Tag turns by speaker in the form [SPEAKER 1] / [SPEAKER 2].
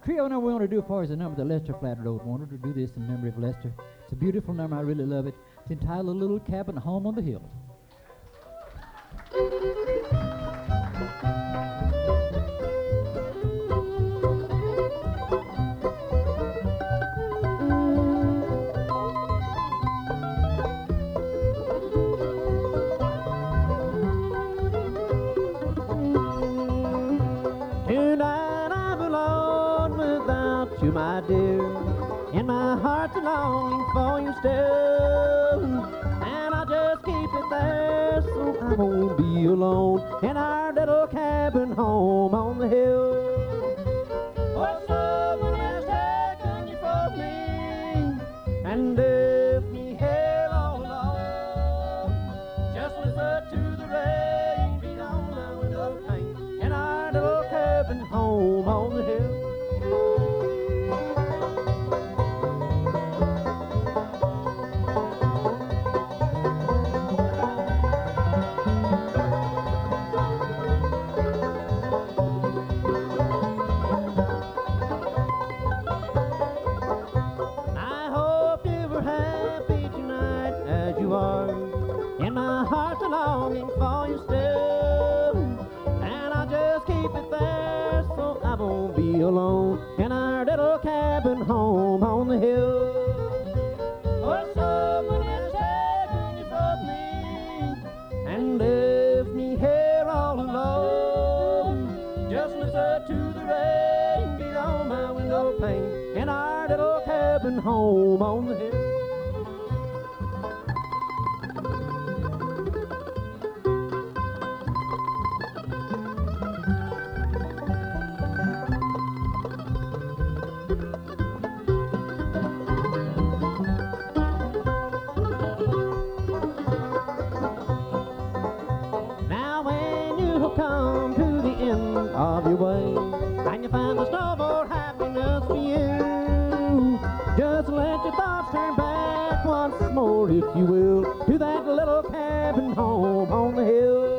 [SPEAKER 1] trio number we want to do for is a number that Lester Flatt wrote. We wanted to do this in memory of Lester. It's a beautiful number. I really love it. It's entitled A Little Cabin Home on the Hill.
[SPEAKER 2] Tonight I'm alone without you, my dear, and my heart's longing for you still. And I just keep it there so I won't be alone in our little cabin home on the hill. Oh, someone has taken you from me and left me here all alone. Just listen to the rain beat on my window pane in our little cabin home on the hill. And my heart's longing for you still, and I'll just keep it there so I won't be alone in our little cabin home on the hill. Oh, someone has taken you from me and left me here all alone. Just listen to the rain beat on my window pane in our little cabin home on the hill. Come to the end of your way and you find there's no more happiness for you. Just let your thoughts turn back once more, if you will, to that little cabin home on the hill.